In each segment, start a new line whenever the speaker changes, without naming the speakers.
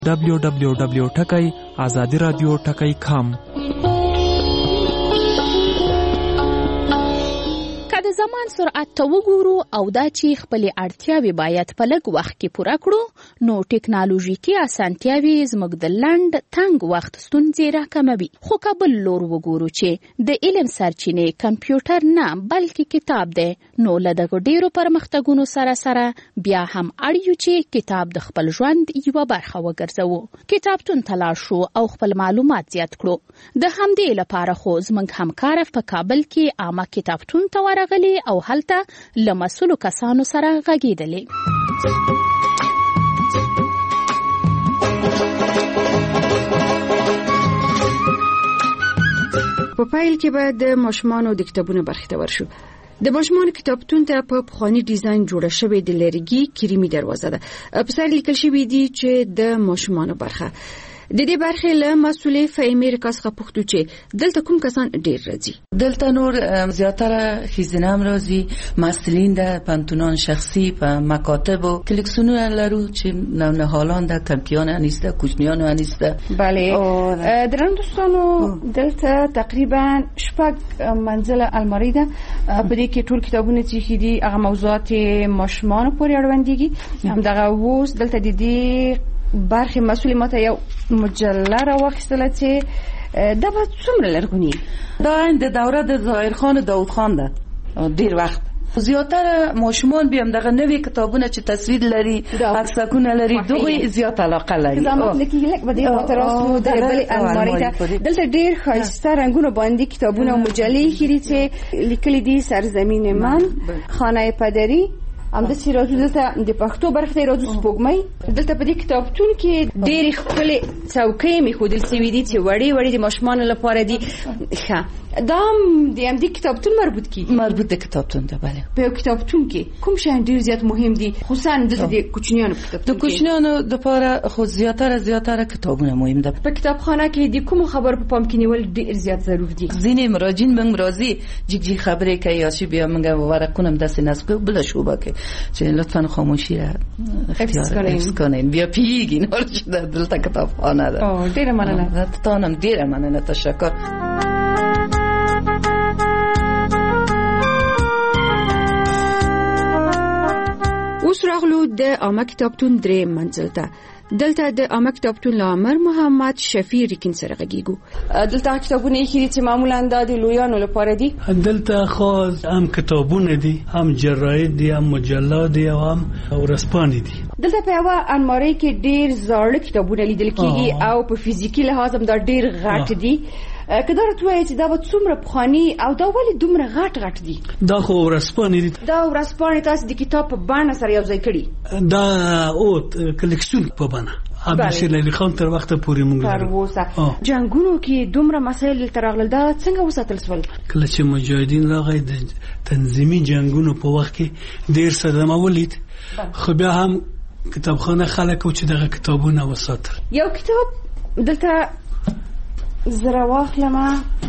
www.azadiradio.com.
د زمان سرعت ته وګورو او دا چې خپل اړتیاوې باید په لږ وخت کې پوره کړو، نو ټکنالوژیکي اسانتیاوې زموږ د لنډ تنګ وخت ستونزې راکموي. خو که بل لور وګورو چې د علم سرچینې کمپیوټر نه بلکې کتاب دی، نو له دغو ډیرو پرمختګونو سره سره بیا هم اړ یو چې کتاب د خپل ژوند یوه برخه وګرځوو، کتابتون ته لاړ شو او خپل معلومات زیات کړو. د همدې لپاره خو زموږ همکار په کابل کې عامه کتابتون ته ورغلی او هلته له مسؤلو کسانو سره غږېدلې.
په پیل کې به د ماشومانو د کتابونو برخې ته ورشو. د ماشومانو کتابتون ته په پخوانی ډیزاین جوړه شوې د لرګي کریمي دروازه ده. په سر لیکل شوی دی چې د ماشومانو برخه. د دې برخې له مسؤلې فهمي رکاس څخه پوښتو چې دلته کوم کسان ډیر راځي.
دلته نور زیاتره خیزنه هم راځي، مسئولین د پانتونان شخصي په مکاتب و کلکسیونونه لرو چې نهالان د کمپیان نیسته، کوچنیان نیسته.
بله درنو دوستانو، دلته تقریبا 6 منزله الماری ده. په دې کې ټول کتابونه چې دي هغه موضوعات ماشومان پورې اړوندېږي. همدغه اوس دلته د دې برخه مسئول ماته یو مجله راوخیستله چې دا به څومره لرغونی
دا د دوره د ظاهر خان و داود خان ده. ډیر وخت زیاتره ماشومان بیا دغه نوې کتابونه چې تصویر لري، عکسونه لري، دغه زیات علاقه لري.
زموږ لکه لکه به د خاطراتو د بل الماری ته دلته ډیر ښایسته رنگونه باندې کتابونه او مجلې خېری چې لیکلي دي. سرزمین من، خانه پدری، هم د سیرازو دلته د پښتو برخه راځو سپوږمۍ. دلته په دې کتابتون کې ډېر خپل څوکۍ میخودل سوي دي چې وړي وړي د ماشومانو لپاره دي. ښه دا د دې کتابتون مربوط
د کتابتون ده. بله
په کتابتون کې کوم شی ډېر زیات مهم دي، خصوصا د کوچنیانو په کتابتون کې؟ د
کوچنیانو لپاره خو زیاتره کتابونه مهم ده.
په کتابخانه کې د کوم خبر په پام کې نیول ډېر زیات ضروري دي.
ځینې مراجعین موږ راځي جګ خبرې کوي یا شی بیا موږ ورقونه داسې نصب بل شوبه کې چې لطفاً خاموشی را حفظ کنین. بیا پیگین هرچی در دلتا کتابخانه ده.
ډیر مننه.
تانم ډیر مننه، تشکر.
اوس راغلو د عامه کتابتون 3 منزل ته. دلته د عامه کتابتون لامر محمد شفیع ریکن سره غږیږو. دلته کتابونه یې چې معمولا د لویانو لپاره دي.
دلته خاص هم کتابونه دي، هم جراید دي، هم مجلات دي، هم ورځپاڼې دي.
دلته په یوه الماری کې ډیر زاړه کتابونه لیدل کېږي او په فزیکی لحاظ هم دا ډیر غټ دي. که دا راته وایي چې دا به څومره پخواني او دا ولې دومره غټ دي؟
دا خو ورځپاڼې دي.
دا ورځپاڼې تاسو د کتاب په بڼه سره یو ځای کړي؟
دا او کلکسیون په بڼه عبدالشیر علی خان تر وخته پورې موږ
تر اوسه جنگونو کې دومره مسایل تر راغلل. دا څنګه وساتل شول؟
کله چې مجاهدین راغی د تنظیمي جنگونو په وخت کې ډیر صدمه ولید، خو بیا هم کتابخانه خلک او چې دغه کتابونه وساتل.
یو کتاب دلته زره واخلمه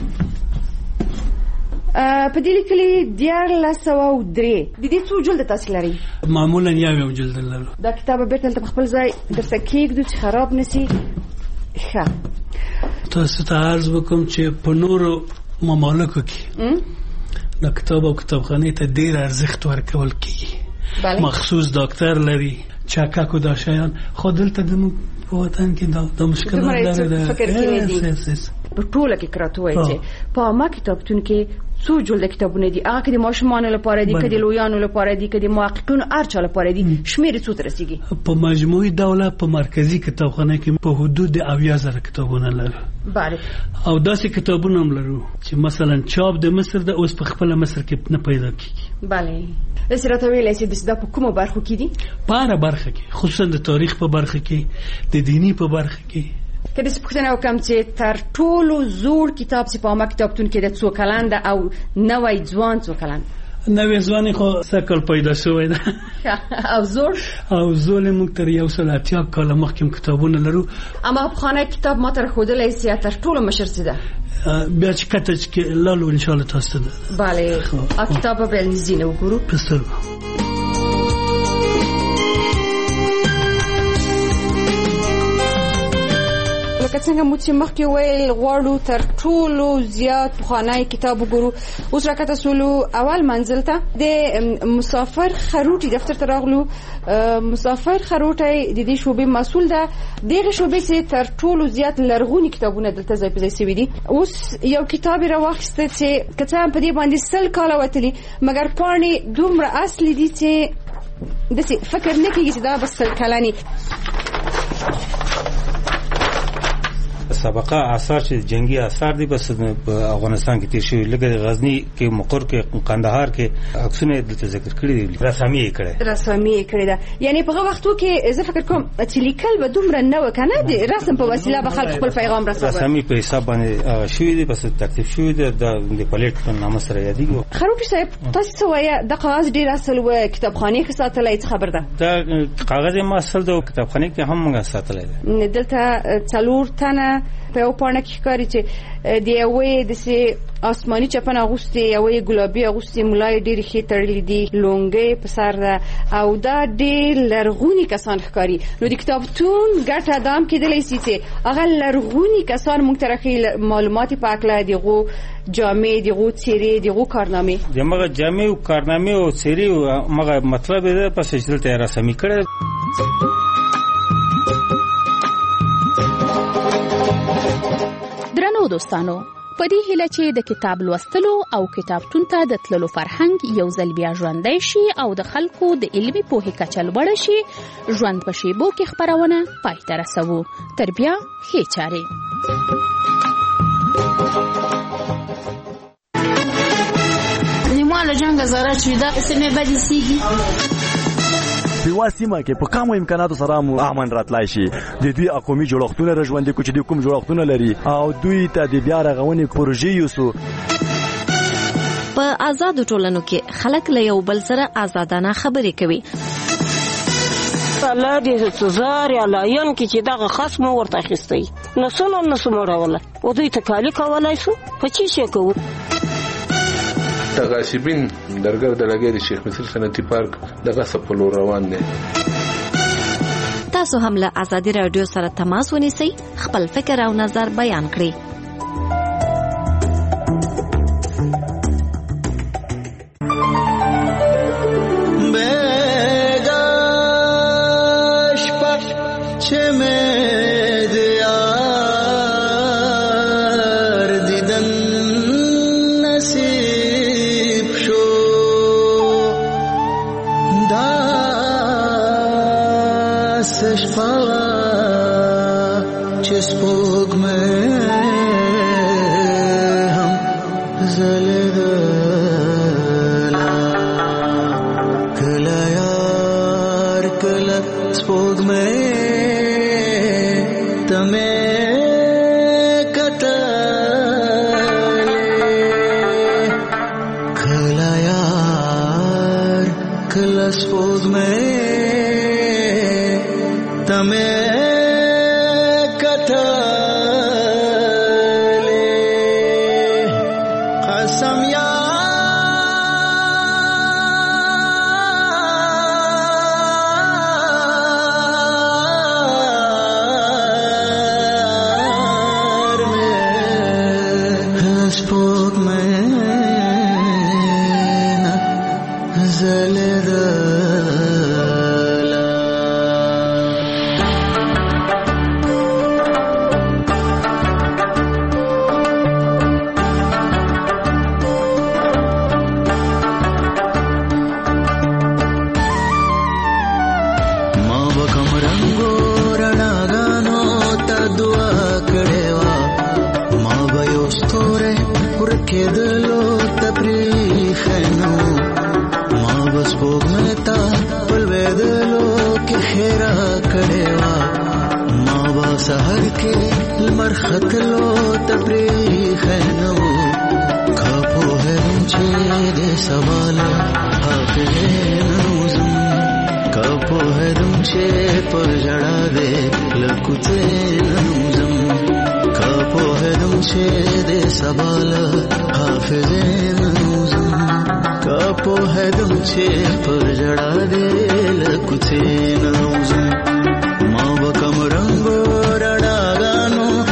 په دې لیکلي 1403. د دې څو جلد تاسو لري؟
معمولا یو جلد لرو.
دا کتاب بیرته په خپل ځای درته کېږدو چې خراب نشي. ښه
تاسو ته عرض وکم چې په نورو ممالکو کې د کتاب او کتابخانې ته ډیر ارزښت ورکول کیږي. مخصوص ډاکټر لري، چاکاکو دا شیان. خو دلته د په وطن کې دا مشکل لري.
فکر کې دي په ټوله کې کراتوي چې په عامه کتابتون کې څو جلد کتابونه دي. هغه کې د ماشومانو لپاره دي، کدي لویانو لپاره دي، کدي محققینو ارچا لپاره دي. شمیر څو تر رسیږي؟
په مجموعي ډول په مرکزی کتابخانه کې په حدود 70,000 کتابونه لرو.
بله.
او داسې کتابونه هم لرو چې مثلا چاپ د مصر د اوس په خپل مصر کې نه پیدا کیږي.
بله. لسه راته ویلای چې دا په کومه برخه کې دي؟
په هر برخه کې، خصوصا د تاریخ په برخه کې، د دینی په برخه کې.
که د پوښتنه وکم چې تر ټولو زوړ کتاب چې په عامه کتابتون کې د څو کلن ده او نوی ځوان څو کلن؟
نوی ځوان خو سکل پیدا شوی ده.
او زوړ
موږ تر 180 کاله مخکې کتابونه لرو.
اما په خانه کتاب ما تر ښودلی سي تر ټولو مشر څه ده؟
بیا چې کته چې لالو ان شاء الله تاسو ده.
بله. کتاب به نږدې وګورو.
پسترګو
لکه څنګه مو چې مخکې ویل غواړو تر ټولو زیات پخوانی کتاب وګورو. اوس راکته سولو اول منزل ته د مسافر خروټي دفتر ته راغلو. مسافر خروټي د دې شوبې مسول ده. دغه شوبې چې تر ټولو زیات لرغونی کتابونه دلته ځای په ځای شوي دي. اوس یو کتاب راوخسته چې کته په دې باندې سل کاله وتلی مګر پاڼې دومره اصلي دي چې دسي فکر نه کیږي چې دا بس سل کلانی.
سابقه آثار چې جنگي آثار دي بس په افغانستان کې تیر شوی لکه غزنی کې مقر کې قندهار کې عکسونه دلته ذکر کړی دي. رسامي کړی دا یعنی په هغه وختو کې زه فکر کوم چې لیکل به دومره نه وکنه د رسم په وسیله به خلک خپل پیغام رسوي. رسامي په حساب باندې شوی دي بس ترتیب شوی دي د پلیټ په نامه سره یادېږي. خروټي صاحب تاسو وایي د کاغذ ډیر اصل و کتابخانه کې ساتلای خبر ده دا کاغذ ما اصل د کتابخانه کې هم موږ ساتلای ده. دلته څلور تنه په یو پاڼه کې ښکاري چې د یوې داسې آسماني چپن اغوستې یوې ګلابي اغوستې ملای ډېرې ښې تړلې دي لونګۍ په سر ده او دا ډېر لرغوني کسان ښکاري. نو د کتابتون ګټه دا هم کېدلی شي چې هغه لرغوني کسان موږ ته راښیي معلومات په هکله د هغو جامې د هغو څېرې د هغو کارنامې د همغه جامې او کارنامې او څېرې همغه مطلب یې ده پس چې دلته یې رسامي کړی.
درنو دوستانو په دې هیله چې د کتاب لوستلو او کتابتون ته د تللو فرهنګ یو ځل بیا ژوندی شي او د خلکو د علمي پوهې کچه لوړه شي ژوند په شیبو کې خپرونه پای ته رسوو. تر بیا ښې چارې.
نیماله جنګ زاره چې دا سمې بدې سیږي
په سیمه کې په کومو امکاناتو سره مو امن راتلای شي. د دوی اقومي جوړښتونه رژوندې کوي چې د کوم جوړښتونه لري او دوی ته د بیا رغونې پروژې یوسو.
په آزادو ټولنو کې خلک له یو بل سره آزادانه خبرې کوي.
الله دې سزار یا لاین کې چې دغه خصم ورته اخیستی نسو مړوله او دوی تکالی کولای شو په چی شي کوو.
تغاسبین درګر د لګې د شیخ مصر صنعتي پارک دغه سپلو روان دي.
تاسو هم له آزادي رادیو سره تماس ونیسئ خپل فکر او نظر بیان کړئ.
ما بکم رنگو رڼاګانو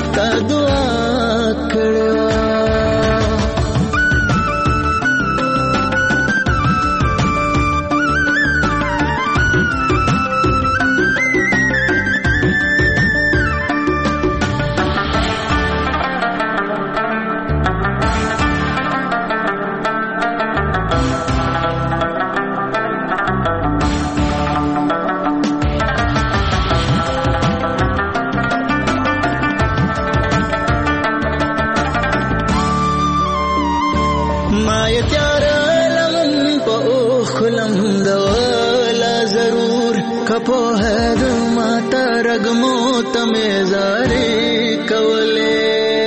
زارې کولې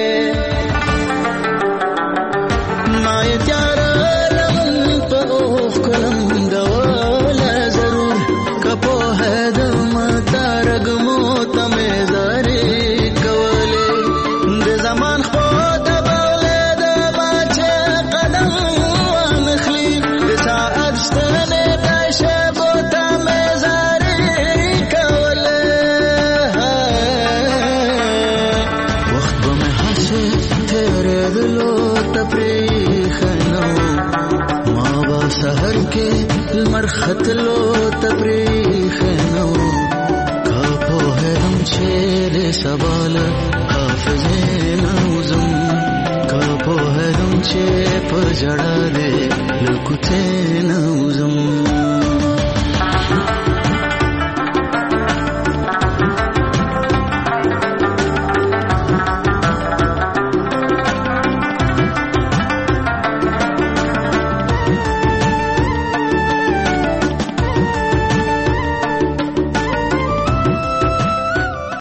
ما یې تیار لمن په اوښ کلم ډوله ضرور که پوهېدم تا رګمو ته مې زارې کولې د زمان خپو ته بولې د باچې قدم وانخلي د ساعت شتنې د شېبو ته مې زارې کولې وخت به مې هسې تېرېدلو ته پرېښی نه و ما به سحر کې لمر ختلو ته پرېښی نه و که پوهېدم چې د سبا له حافظې نه وځم که پوهېدم چې په ژړا دې له کوڅې نه